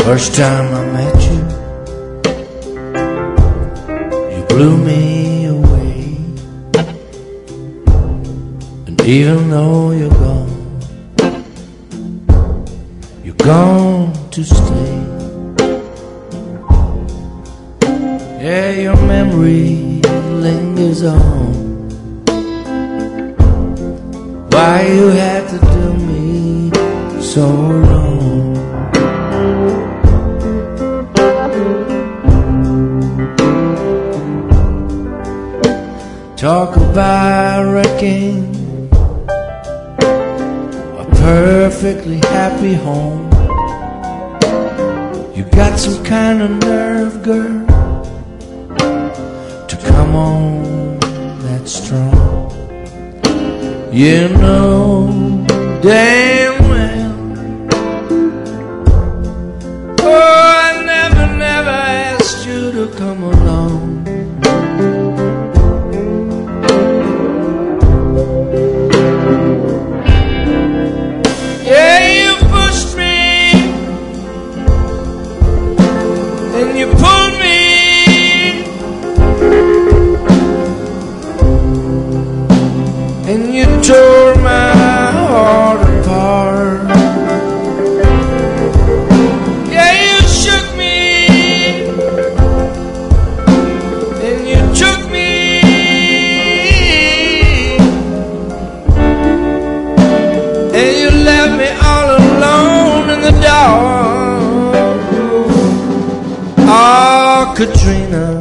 First time I met you, you blew me away. And even though you're gone to stay. Yeah, your memory lingers on. Why you had to do me so wrong? Talk about wrecking a perfectly happy home. You got some kind of nerve, girl, to come on that strong. You know damn well, oh, I never asked you to come along. Yeah, you pushed me and you pulled me, and you tore my heart apart. Yeah, you shook me and you took me, and you left me all alone in the dark. Oh, Katrina,